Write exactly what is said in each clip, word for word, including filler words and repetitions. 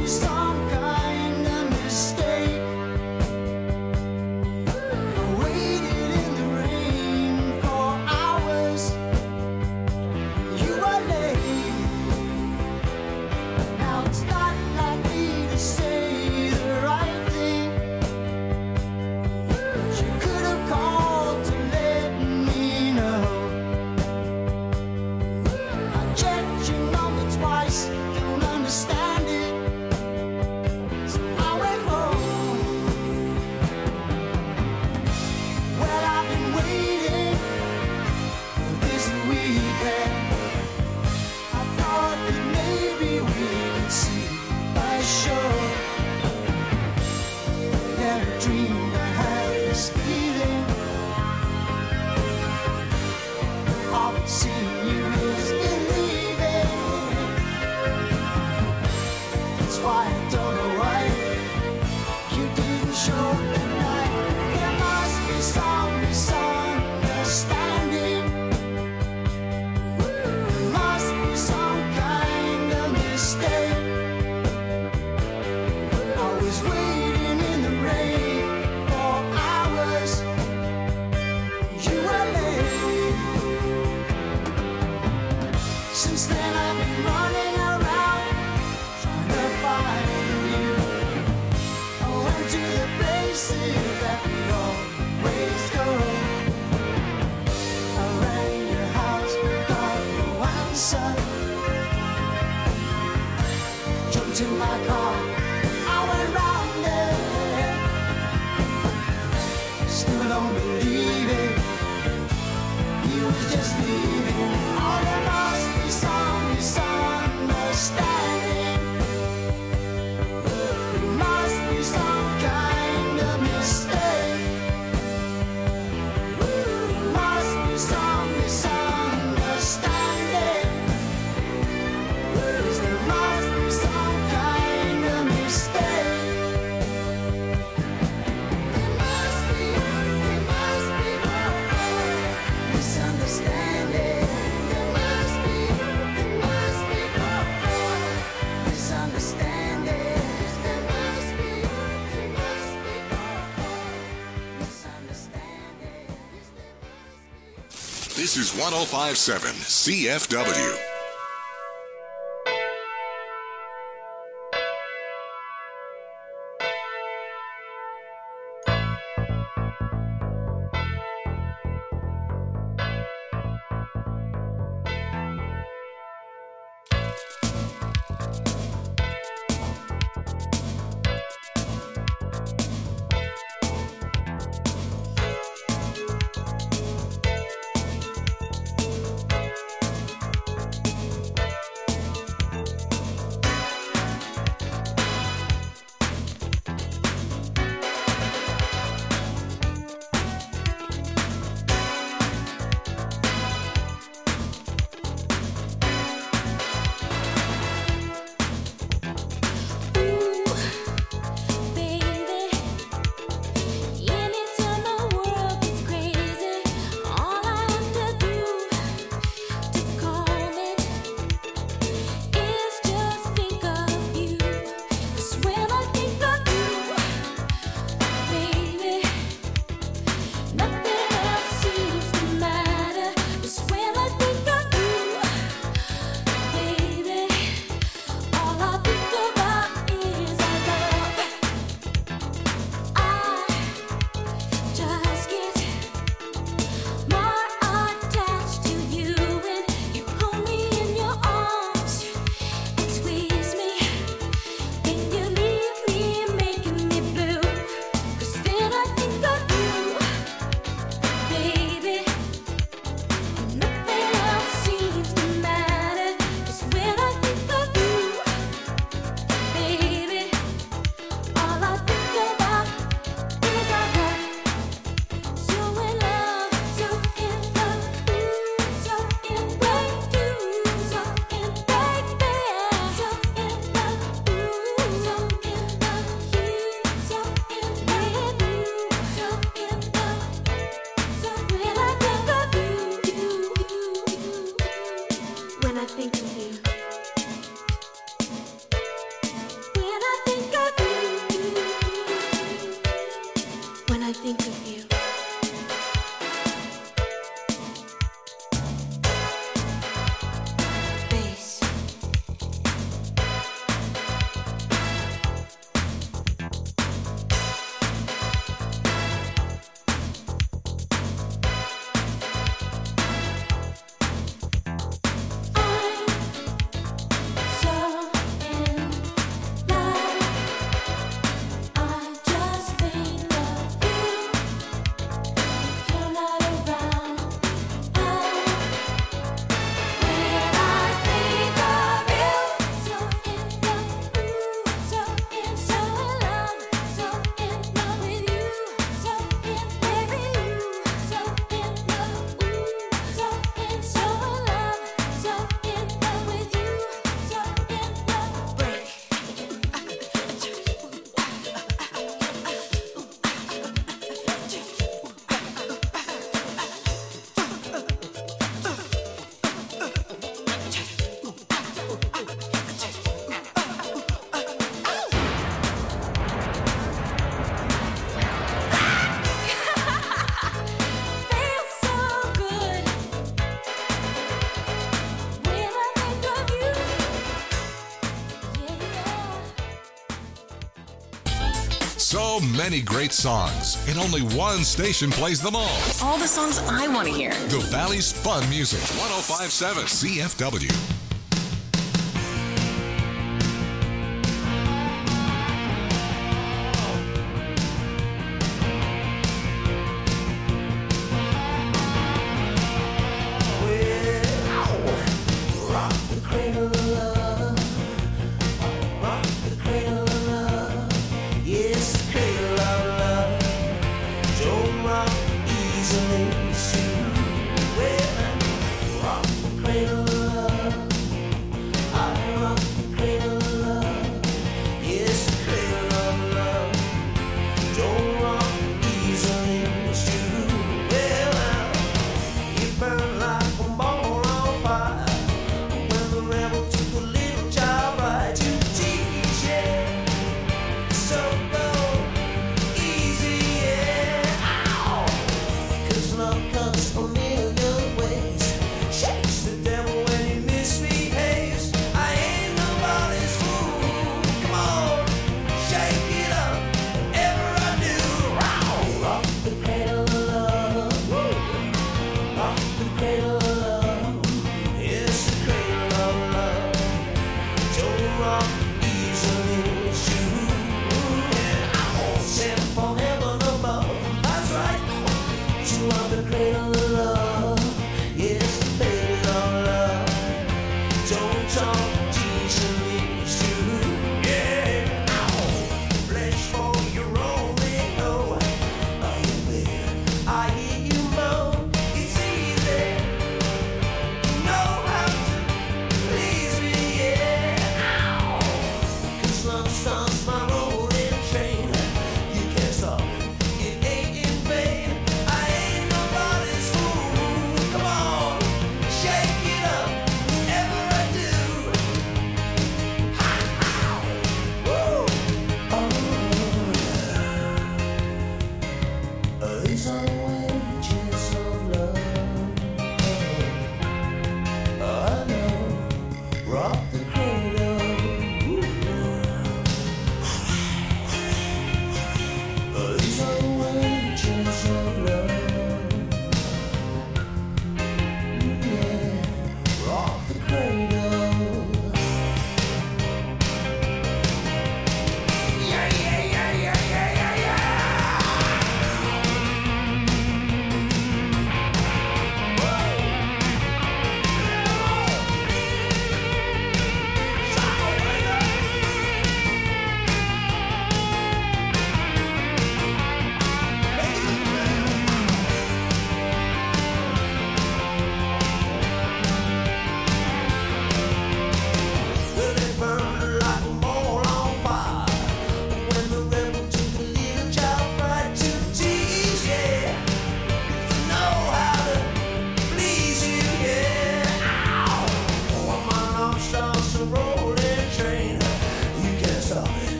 This is one oh five point seven C F W. think of you. So many great songs, and only one station plays them all. All the songs I want to hear. The Valley's Fun Music, one oh five point seven C F W. Easily, see, well, rock the cradle of love.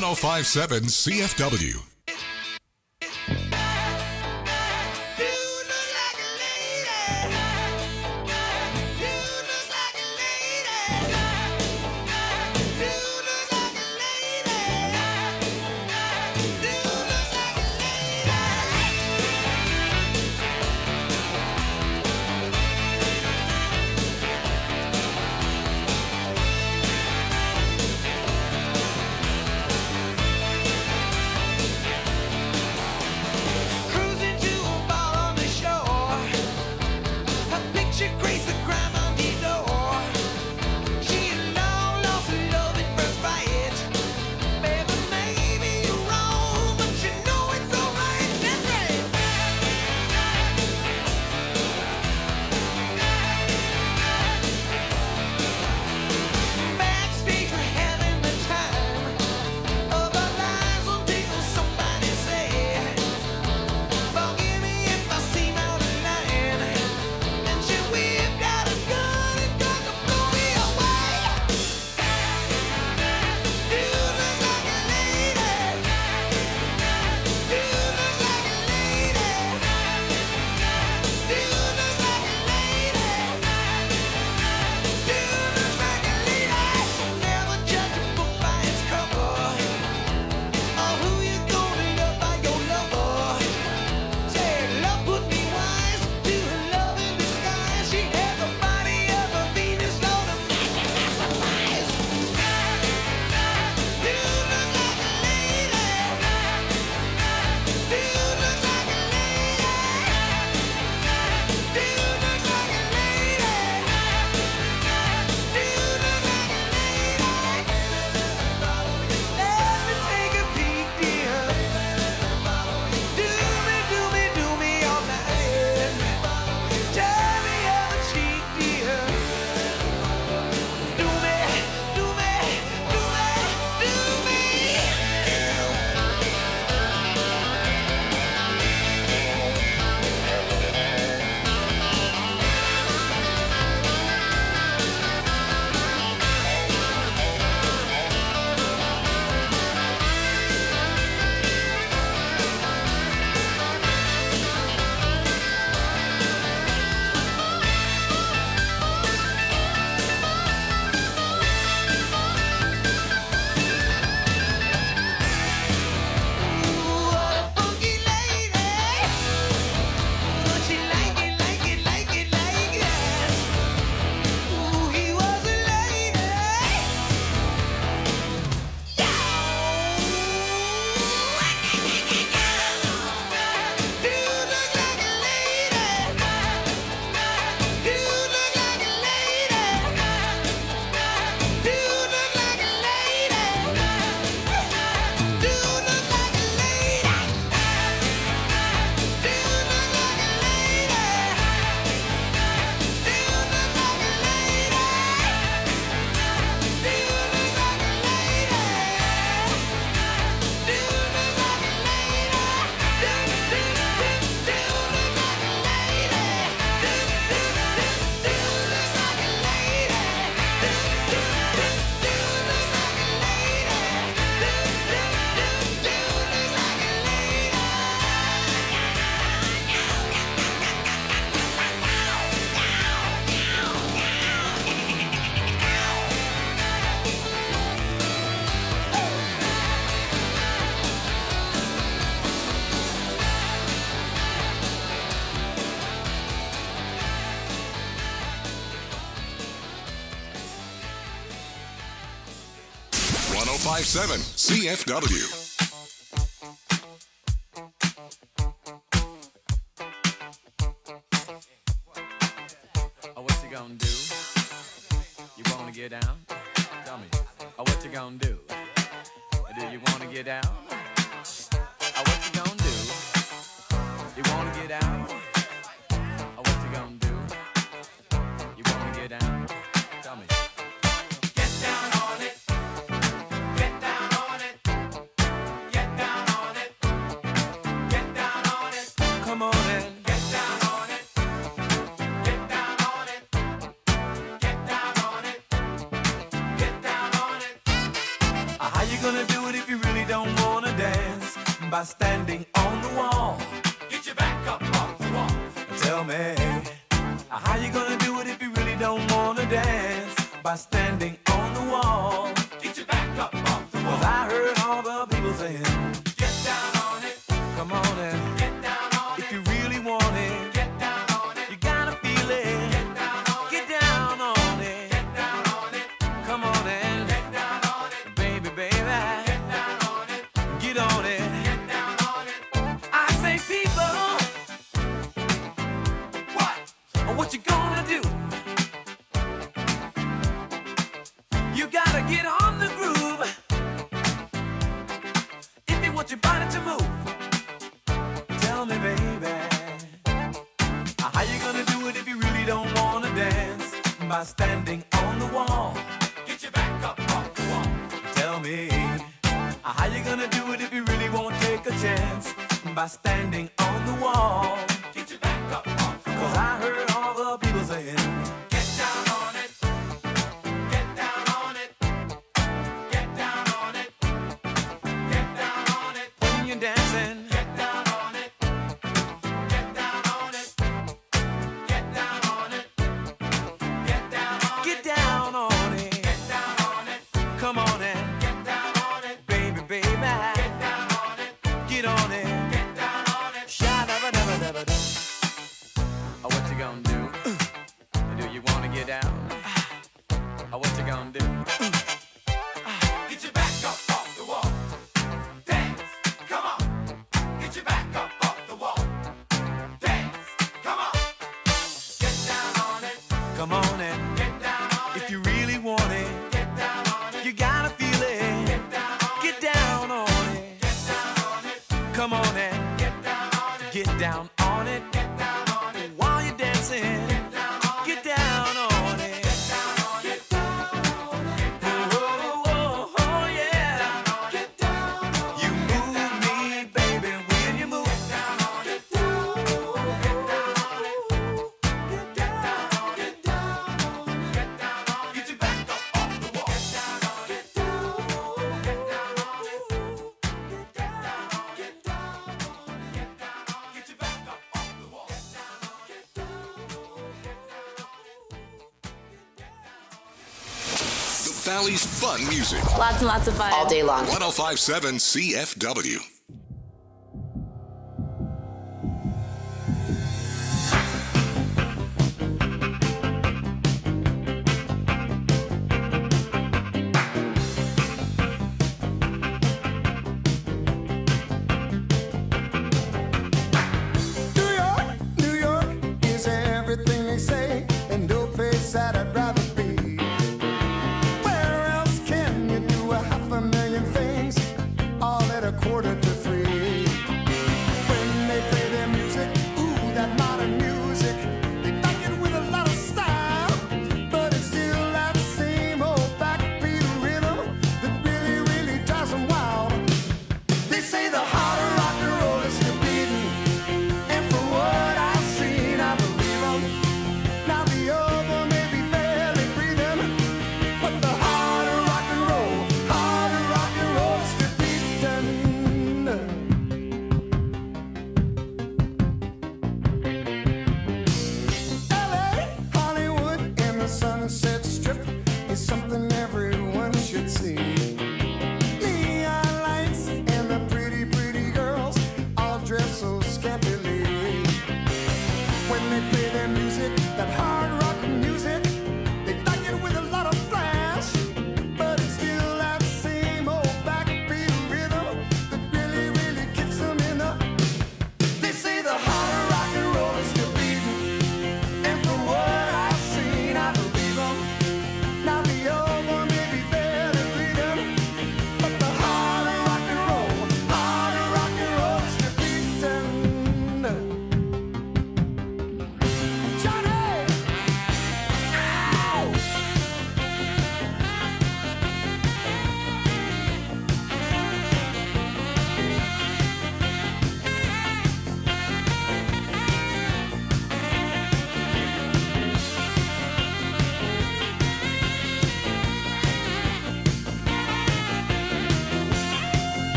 one oh five point seven C F W. one oh five point seven C F W. Oh, what you gonna do? You wanna get down? Tell me. Oh, what you gonna do? Do you wanna get down? Oh, what you gonna do? You wanna get down? Oh, what you gonna do? You wanna get down? Tell me. Get down on it. Get down on it. Get down on it. Get down on it. Come on in. Get down on it. Get down on it. Get down on it. Get down on it. How you gonna do it if you really by standing on the wall. Get your back up off the wall. Tell me, how you gonna do it if you really don't wanna dance? By standing on the wall. Get your back up off the wall. 'Cause I heard all the people saying, get down on it. Come on and get down on it. If you really want it, get down on it. You gotta feel it. Get down on it. Get down on it. Get down on it. Come on and get down on it. Baby, baby. Get down on it. Get on it. Get down on it. I say, people, what? What you gonna do? You gotta get on the groove if you want your body to move. Tell me, baby, how you gonna do it if you really don't wanna dance? By standing on the wall. Get your back up off the wall. Tell me, how you gonna do it if you really won't take a chance? By standing on the wall. Get your back up off the wall. 'Cause I heard all the people saying, get down on it. Get down on it. Get down on it. Get down on it. When you're dancing, get down on it. Get down on it. Get down on it. Get down on it. Get down on it. Get down on it. Come on and get down on it. Baby, baby. Get down on it. Get on it. Get down on it. Sha-da-ba-da-ba-da-ba-da. Oh, what you gonna do? Do you wanna get down? Oh, what you gonna do? Get your back up off the wall. Dance, come on. Get your back up off the wall. Dance, come on. Get down on it. Come on and get down on it. If you really want it, get down on it. You gotta feel it. Get down on it. Get down on it. Get down on it. Come on and get down on it. Get down on it. Get down on it. While you're dancing, get down on it. Get down on it. Get down on it. Get down on it. Oh, oh, oh, yeah. Get down on it. You move me, baby, when you move. Get down on it. Get down on it. Get down on it. Get down on it. Get down on it. Get down on it. Get your back up off the wall. Get down on it. Get down on it. Get down on it. Get down on it. Get down on it. Get down on it. Get your back up off the wall. Get down on it. Get down on it. The Valley's fun music. Lots and lots of fun. All day long. ten fifty-seven C F W. New York, New York is everything they say, and no place that I'd rather be. Where else can you do a half a million things all at a quarter to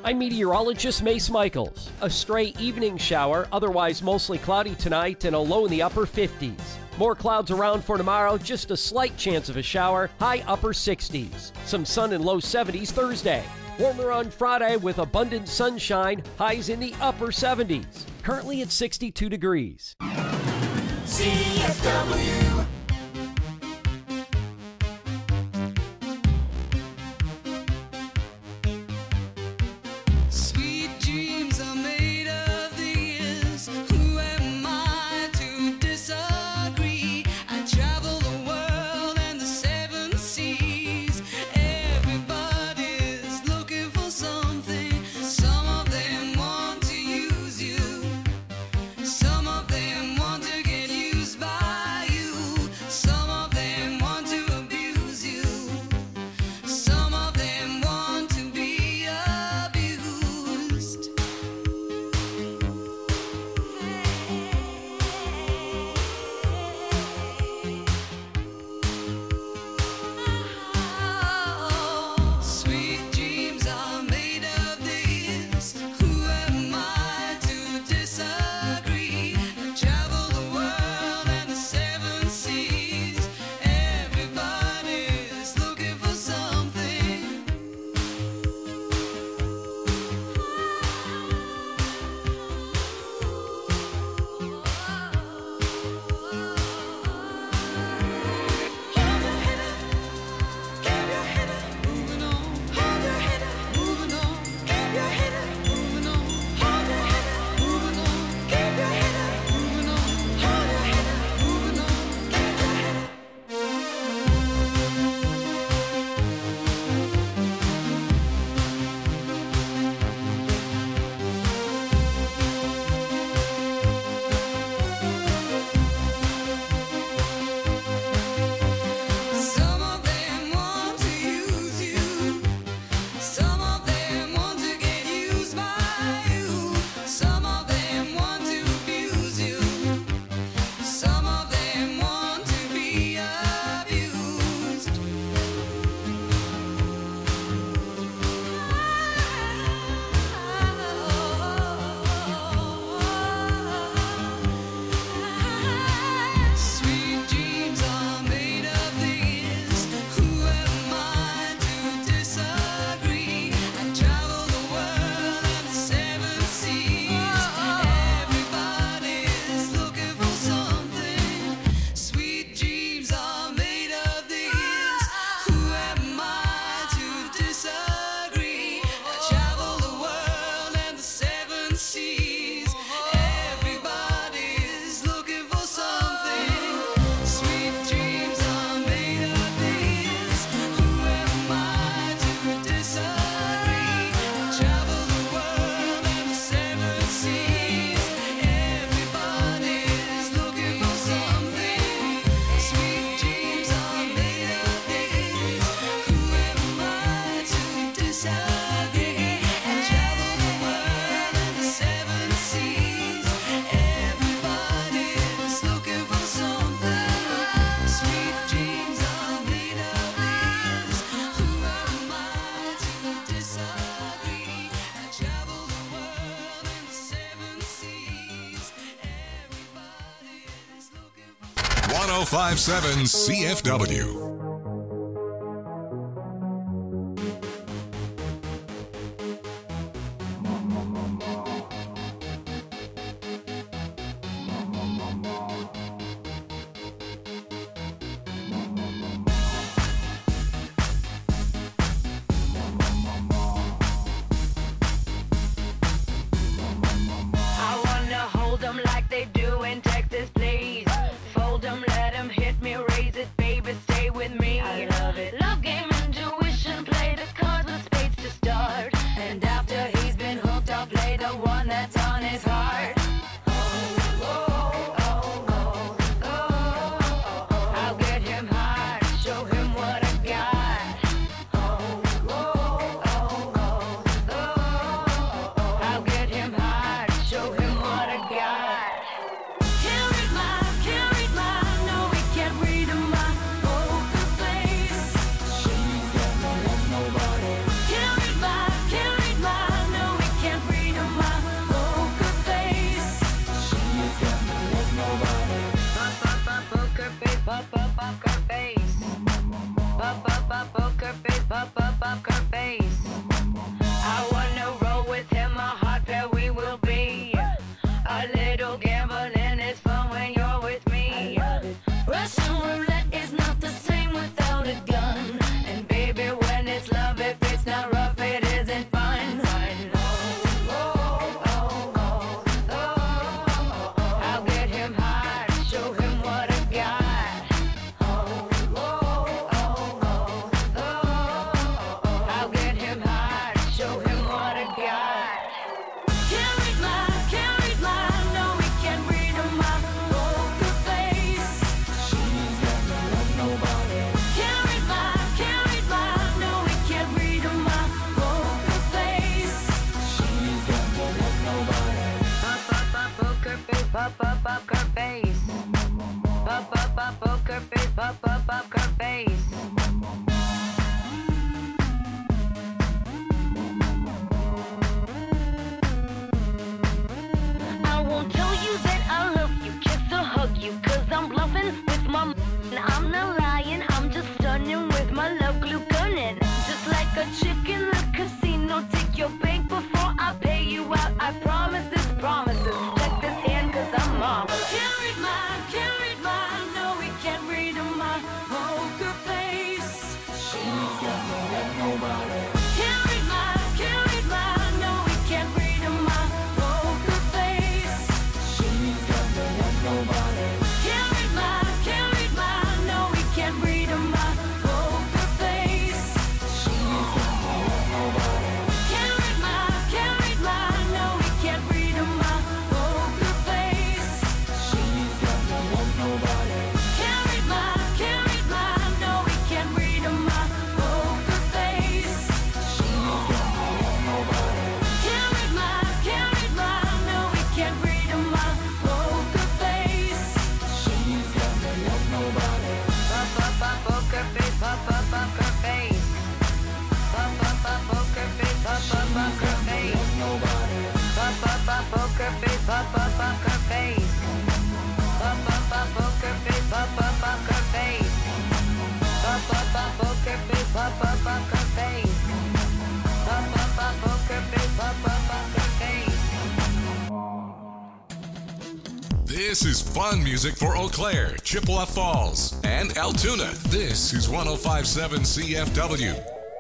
I'm meteorologist Mace Michaels. A stray evening shower, otherwise mostly cloudy tonight and a low in the upper fifties. More clouds around for tomorrow, just a slight chance of a shower, high upper sixties. Some sun and low seventies Thursday. Warmer on Friday with abundant sunshine, highs in the upper seventies. Currently at sixty-two degrees. C F W. one oh five point seven C F W. Like they do in Texas, please. Fold them, let them hit me, raise it, baby, stay with pop up poker face. Pop up up poker face, pop up poker face. I won't tell you that I love you, kiss or hug you, cause I'm bluffing with my m- I'm not lying, I'm just stunning with my love glue gunning. Just like a chick in the casino, take your bank before I pay you out. I promise this promises. Check this hand cause I'm marvelous. Can't read mine, can't read mine. No, we can't read my poker face. She's got no love, nobody. Can't read mine, can't read mine. No, we can't read my poker face. She's got no love, nobody. Can't read mine, can't read mine. No, we can't read my poker face. She's got no love, nobody. Can't read mine, can't read mine. No, we can't read my poker face. She's got no love, nobody. Can't read mine, can't read mine. No, we can't read my poker face. She's got no love, nobody. Can't read mine, can't read mine. No, we can't read my poker face. She's got no love, nobody. Pop up up poker face, pop up poker face. Pop up up poker face, pop up poker face. Nobody. Pop up up poker face, pop up poker face. Pop up up poker face, pop up poker face. Pop up up poker face, pop up poker face. Pop up up poker face, pop up poker face. This is fun music for Eau Claire, Chippewa Falls, and Altoona. This is one oh five point seven C F W.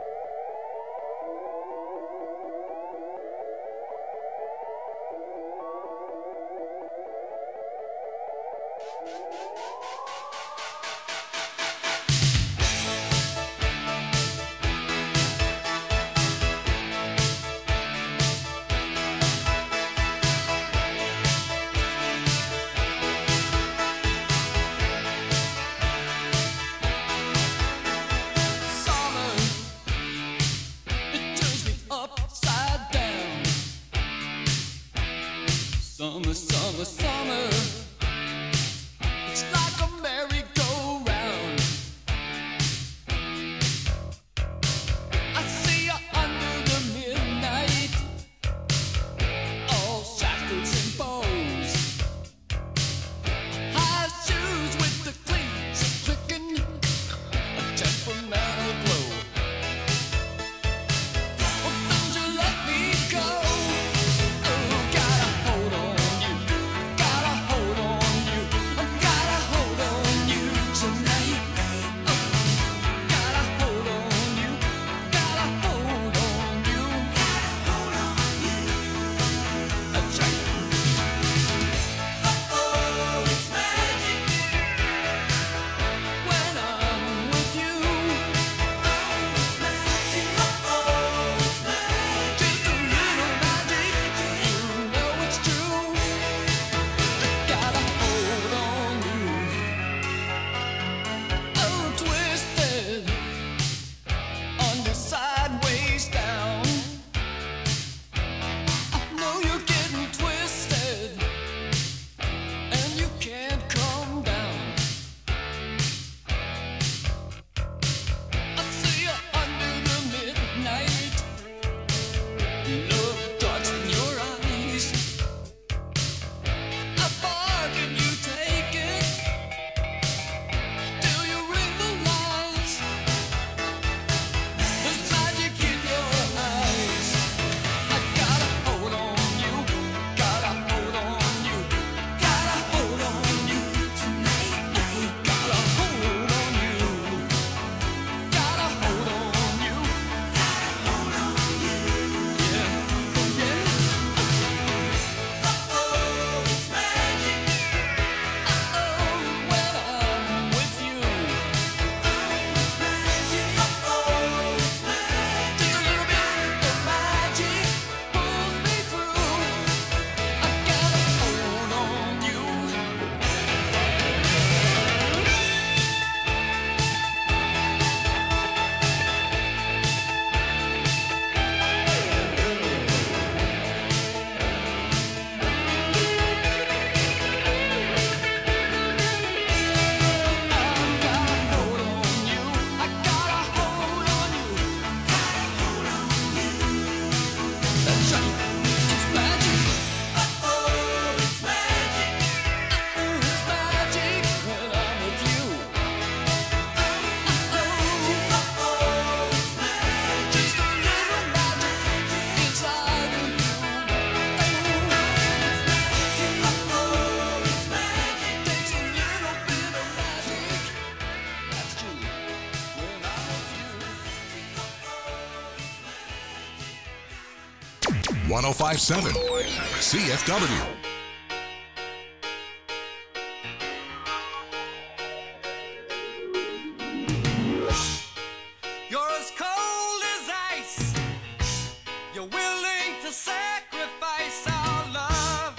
Summer, summer, summer. It's like a merry-go-round. I see you under the midnight, all shackles and bows. High shoes with the cleats clicking, a temperamental glow. Oh, don't you let me go. Oh, got a hold on you, got a hold on one oh five point seven C F W. You're as cold as ice. You're willing to sacrifice our love.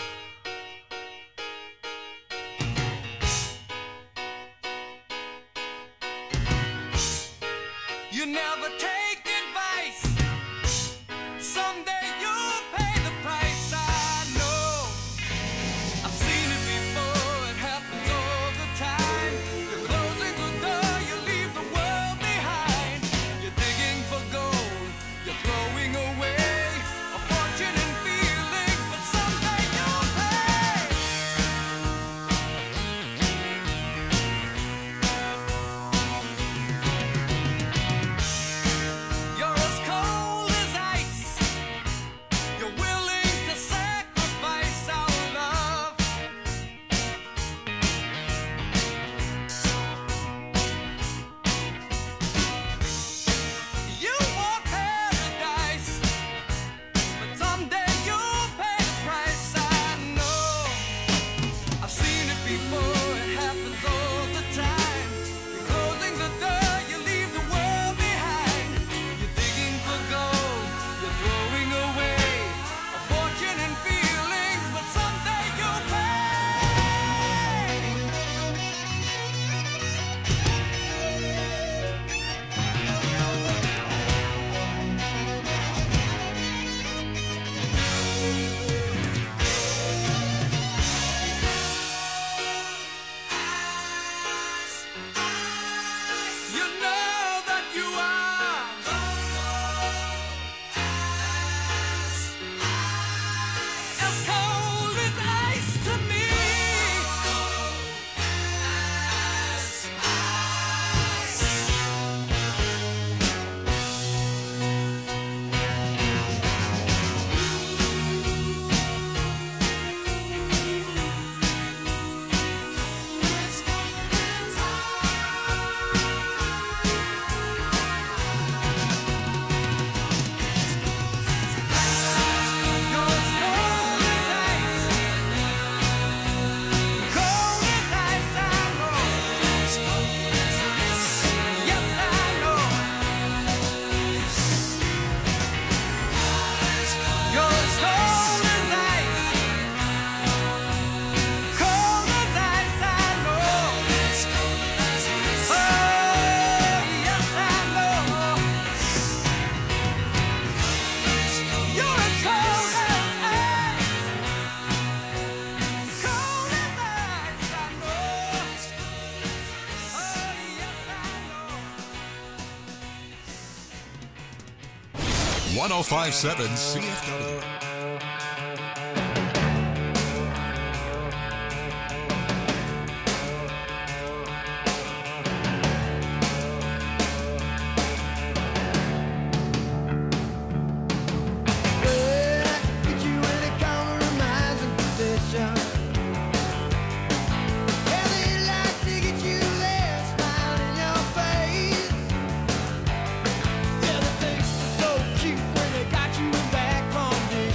You never take advice. Someday you'll pay the price. I know. I've seen it before. It happens all the time. You're closing the door. You leave the world behind. You're digging for gold. You're throwing away a fortune and feelings, but someday you'll pay. You're as cold as ice. You're willing to sacrifice our love. You want paradise, but someday you'll pay the price. I know. I've seen it before. It happens all the time. You're closing the door. You leave the world behind. You're digging for gold. You're throwing away a fortune and feelings, but someday you'll pay. You know that you are as cold as ice to me. You're as cold as ice. Cold as ice, I know. Yes, I know. You're as cold as ice. Cold as ice, I know. Oh, yes, I know. You're as cold as ice. Cold as ice, I know. Oh, yes, I know. one oh five point seven C F W. Get you any compromise and position. Yeah, they like to get you there, smile in your face. Yeah, the things are so cute when they got you back from the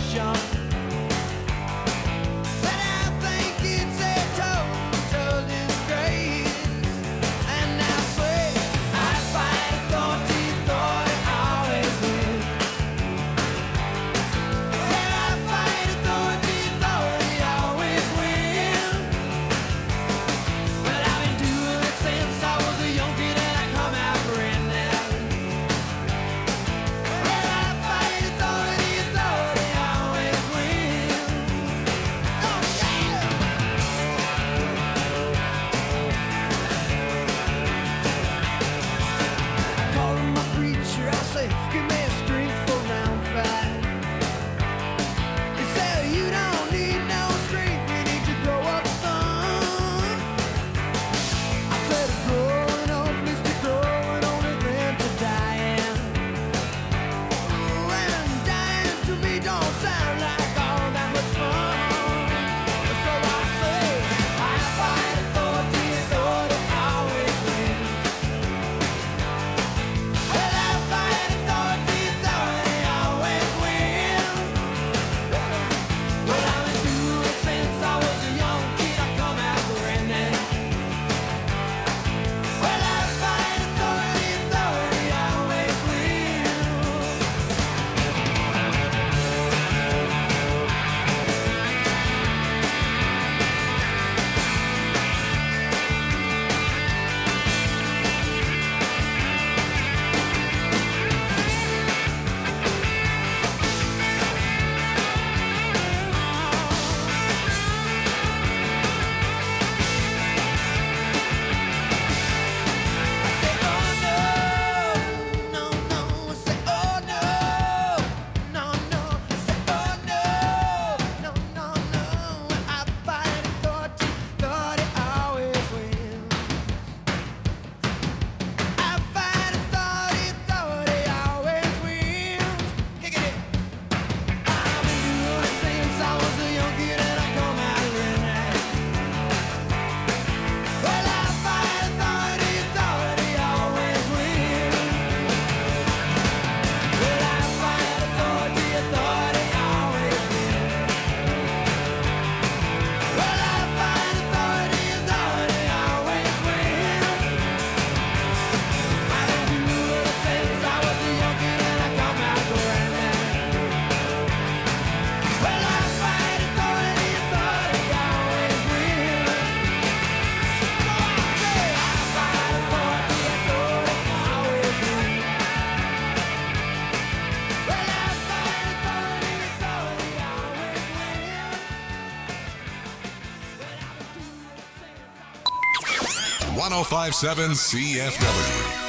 one oh five point seven C F W.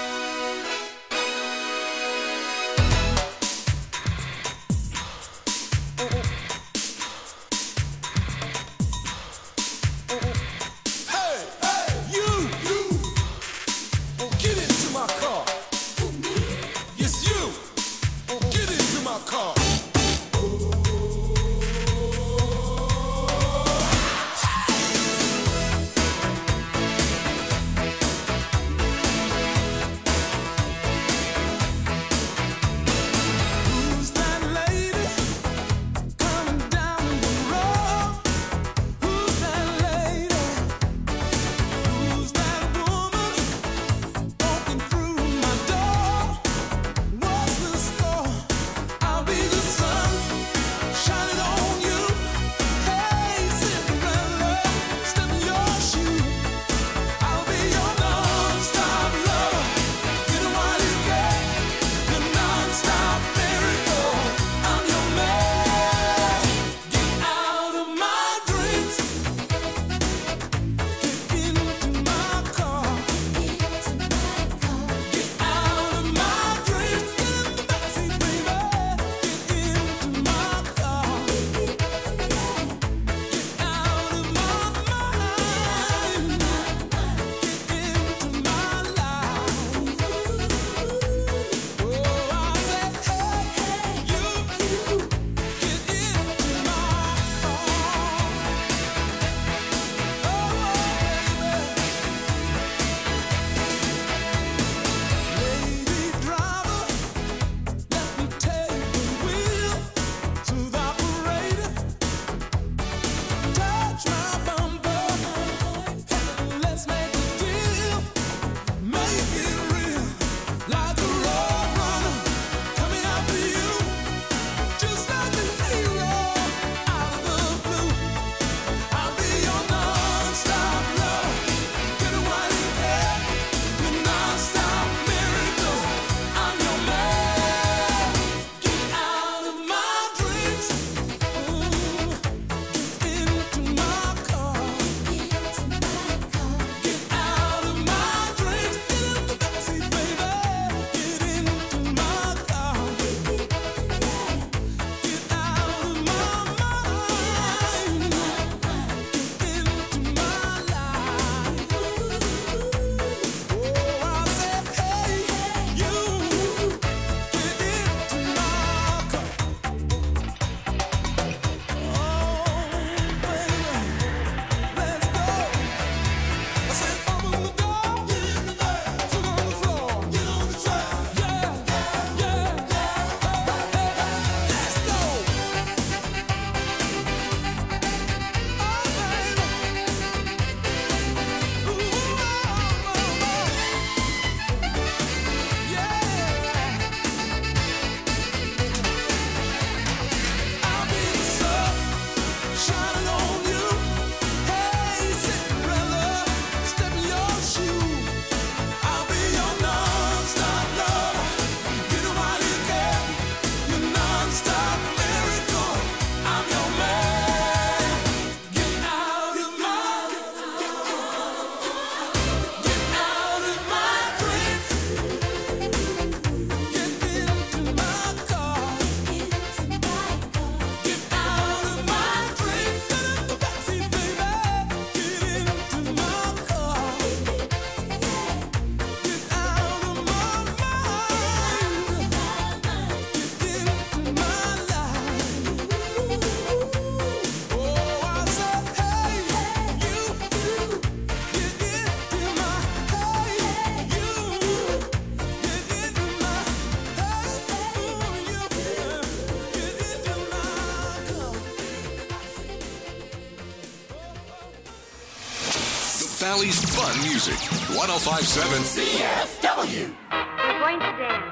Valley's fun music. one oh five point seven C F W. We're going to dance.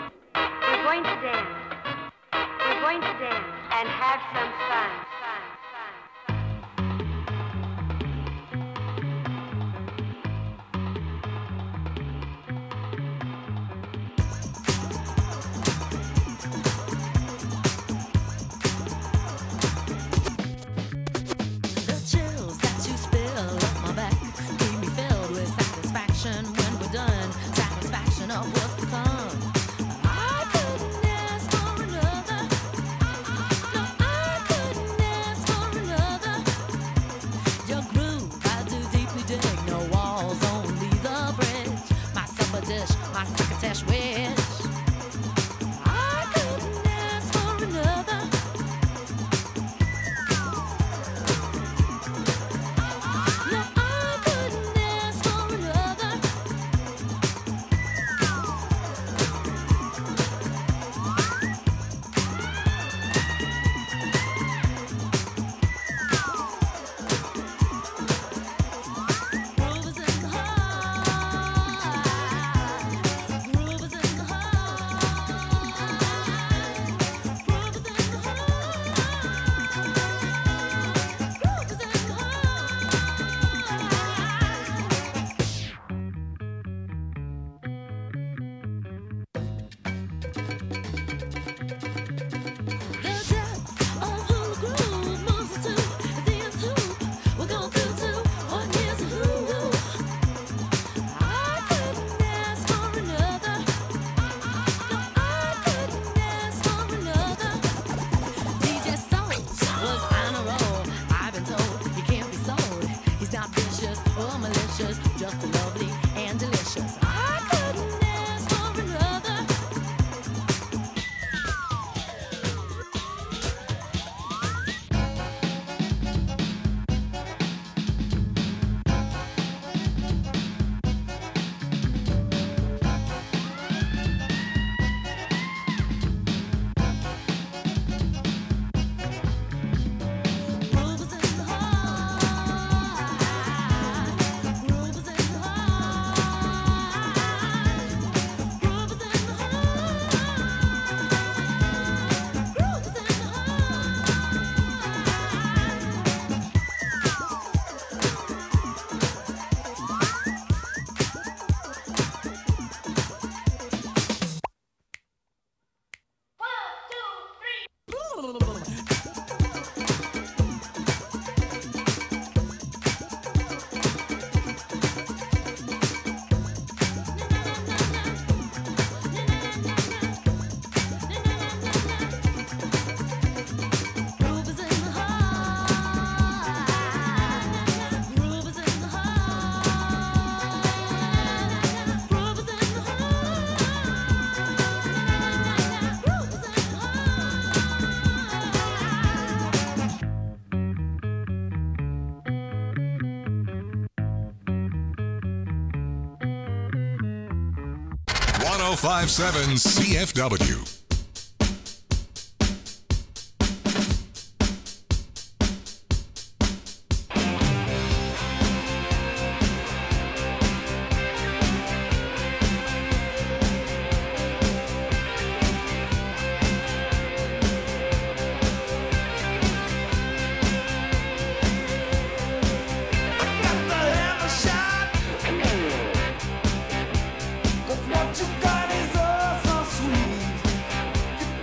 We're going to dance. We're going to dance and have some fun. fun, fun, fun. The chills that you spill up my back keep me filled with satisfaction. oh five seven C F W. What you got is all so sweet.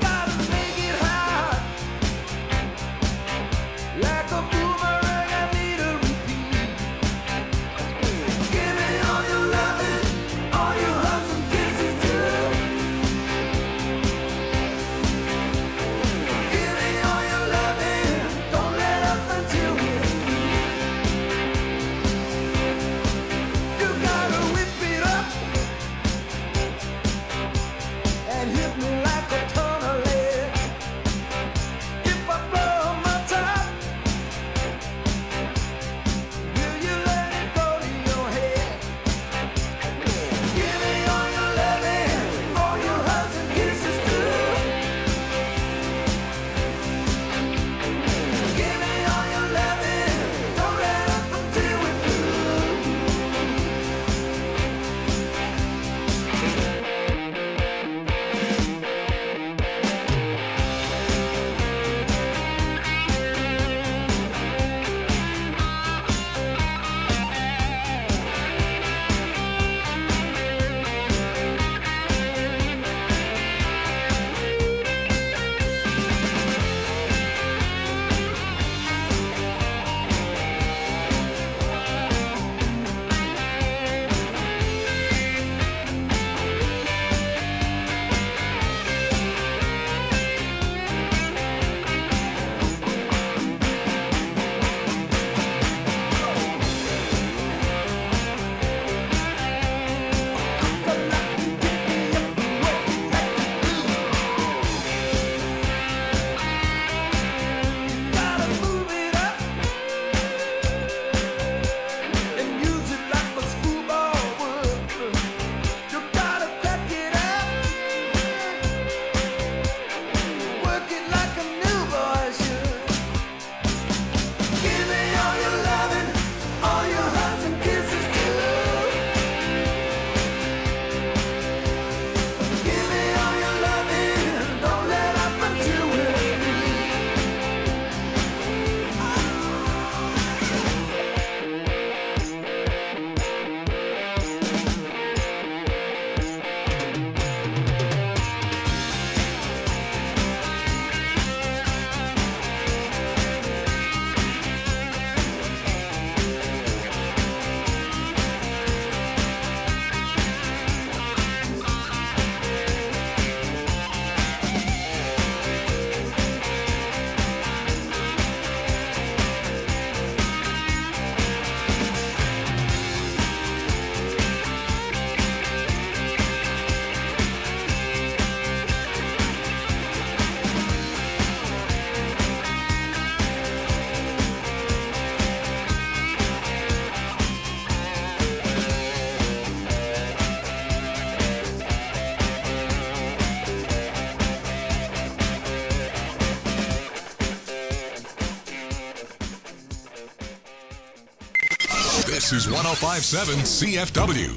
This is one oh five point seven C F W.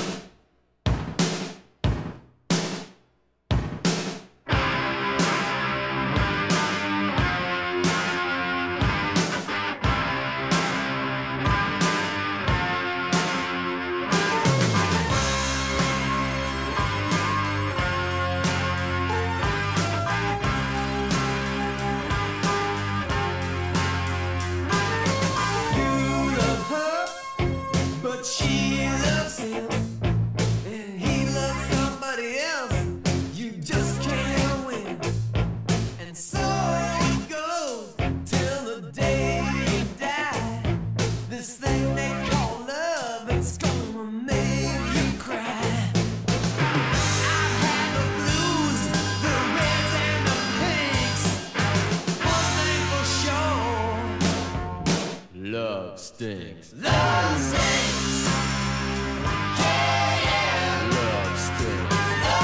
Love stinks. Love stinks. Yeah, yeah. Love stinks. Love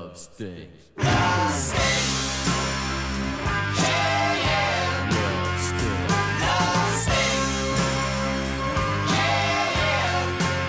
Love stings. Love stings. Yeah, yeah. Love stings. Love stings. Yeah, yeah.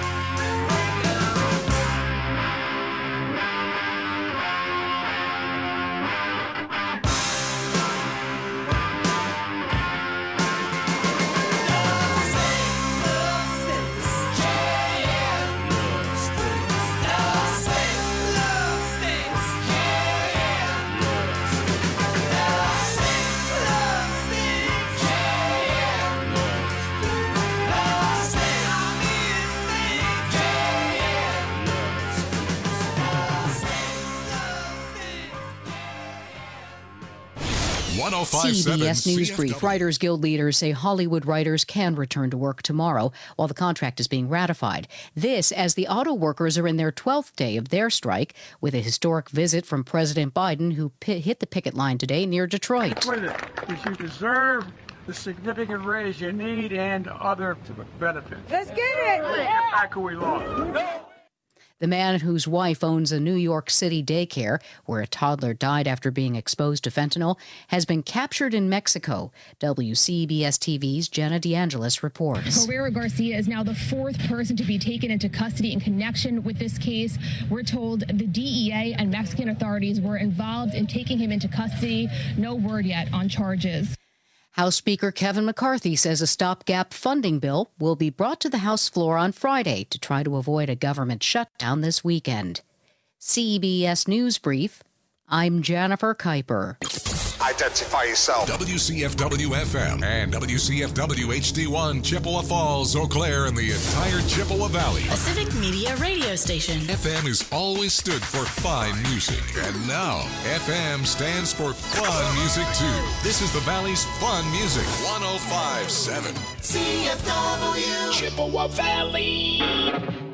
C B S News Brief. Writers Guild leaders say Hollywood writers can return to work tomorrow while the contract is being ratified. This as the auto workers are in their twelfth day of their strike, with a historic visit from President Biden, who p- hit the picket line today near Detroit. With it, because you deserve the significant raise you need and other benefits. Let's get it! Let's get back who we lost. The man whose wife owns a New York City daycare, where a toddler died after being exposed to fentanyl, has been captured in Mexico. W C B S T V's Jenna DeAngelis reports. Herrera Garcia is now the fourth person to be taken into custody in connection with this case. We're told the D E A and Mexican authorities were involved in taking him into custody. No word yet on charges. House Speaker Kevin McCarthy says a stopgap funding bill will be brought to the House floor on Friday to try to avoid a government shutdown this weekend. C B S News Brief, I'm Jennifer Kuiper. Identify yourself. W C F W F M and W C F W H D one, Chippewa Falls, Eau Claire, and the entire Chippewa Valley. A Civic Media radio station. F M has always stood for fine music, and now F M stands for fun music too. This is the Valley's fun music. one oh five point seven C F W Chippewa Valley.